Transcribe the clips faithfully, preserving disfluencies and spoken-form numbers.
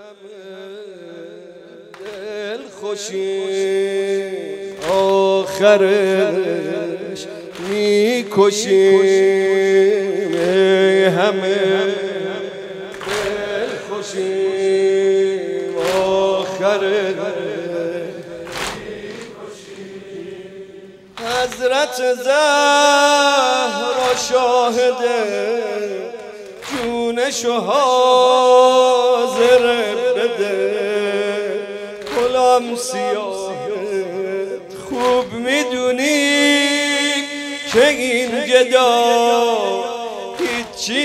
دل خوشی آخرش میکشیم همه دل خوشیم آخرش حضرت زهرا شاهده جونشو حاضر بده غلام سیاهت خوب میدونی که این گدا هیچی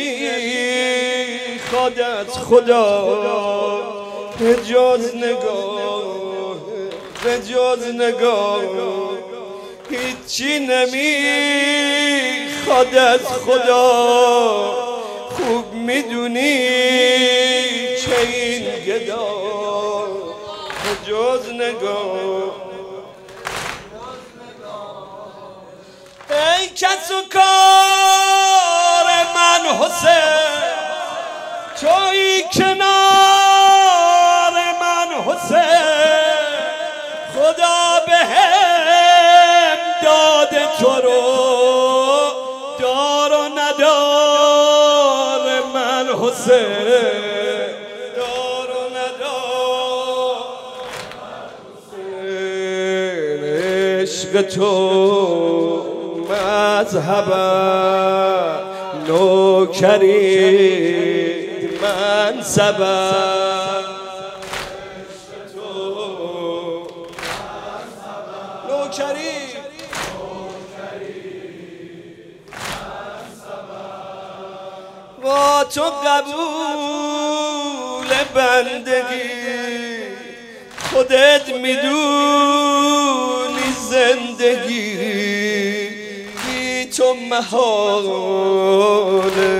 نمیخواد از خدا به جز نگاه به جز نگاه هیچی نمیخواد از خدا خوب میدونی که این گدا به جز نگاه ای کس و کار من حسین تویی کنار من حسین خدا بهم داده تو رو دار و ندار من حسین دار و ندار حسین عشق تو مذهبم نوکری منصبم نوکری با تو قبول بندگی خودت میدونی زندگی بی تو محاله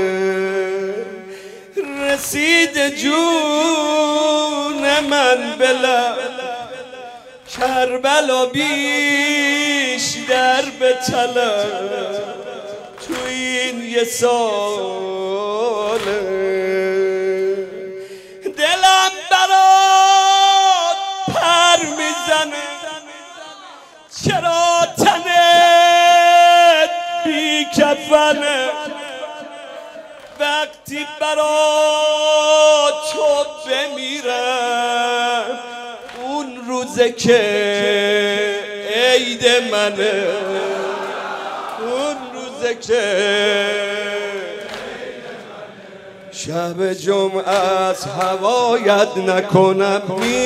رسید جون من بلم کربلا بیشتر به طلب تو این یه ساله دلم برات پر میزنه چرا تنت بی کفنه وقتی برات تو بمیرم اون روزه که عید منه اون روزه که شب جمعه از هوایت نکنم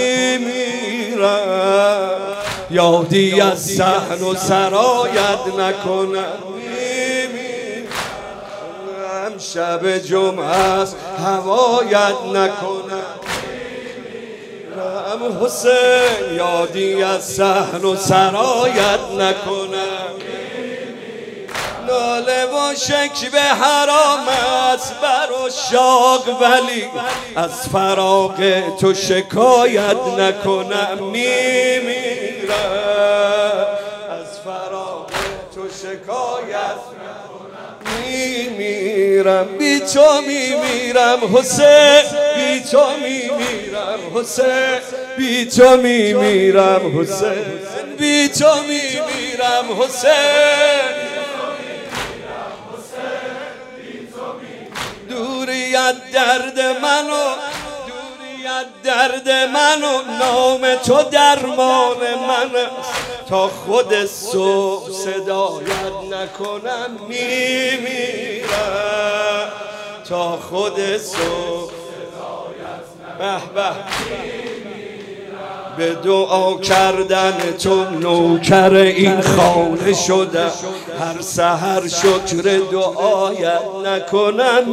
میمیرم یادی از صحن و سرایت نکنم میمیرم شب جمعه از هوایت نکنم رم حسین یادی از صحن و سرایت نکنم ناله و شکوه حرام است بر عشاق ولی از فراق تو شکایت نکنم میمیرم از فراق تو شکایت نکنم میمیرم بی تو میمیرم حسین بی تو میمیرم حسین بی تو میمیرم حسین بی تو میمیرم حسین دوریت درد منو دوریت درد منو نام تو درمان من تا خود صبح صدایت نکنم میمیرم تا خود صبح صدایت نکنم به دعا کردن تو نوکر این خانه شده هر سحر شکر دعایت نکنم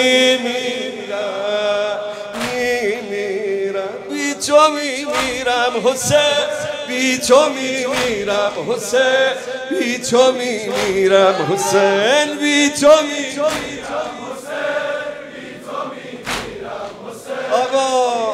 میمیرم میمیرم بی تو میمیرم حسین بی تو میمیرم حسین بی تو میمیرم حسین بی تو میمیرم آقا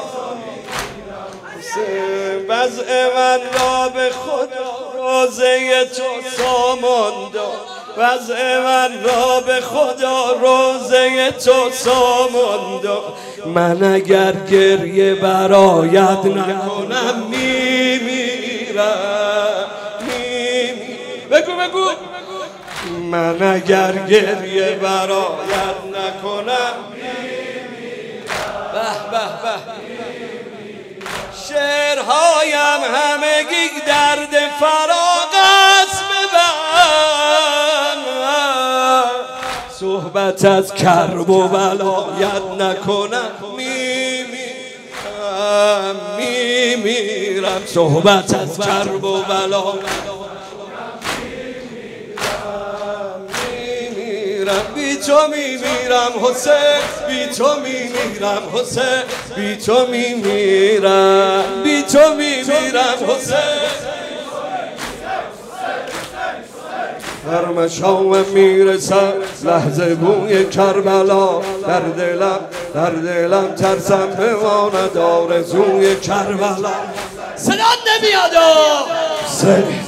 وضع من را به خدا روزه تو سامان داد وضع من را به خدا روزه تو ساماند. من اگر گریه برایت نکنم میمیرم. بگو بگو من اگر گریه برایت نکنم به به به شعرهایم همگی درد فراق است ببن صحبت از کرب و بلایت نکنم میمیرم میمیرم صحبت از کرب و بلایت بی تو میمیرم حسین بی تو میمیرم حسین بی تو میمیرم بی تو میمیرم حسین هر مشام میرسم لحظه بوی کربلا در دلم در دلم ترسم بماند آرزوی کربلا صدا نمیاد سری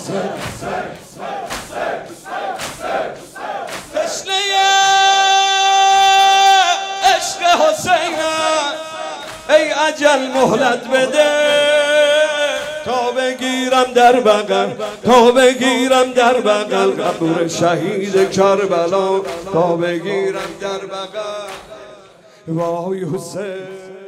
ای اجل مهلت بده تا بگیرم در بغل تا بگیرم در بغل قبر شهید کربلا تا بگیرم در بغل وای حسین